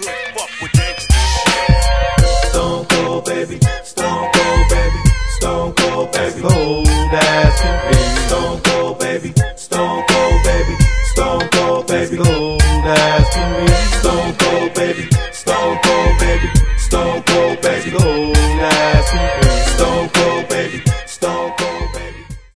good fuck with gangsters. Stone Cold, baby. Stone Cold, baby. Stone Cold, baby. Cold ass can be. Stone Cold, baby.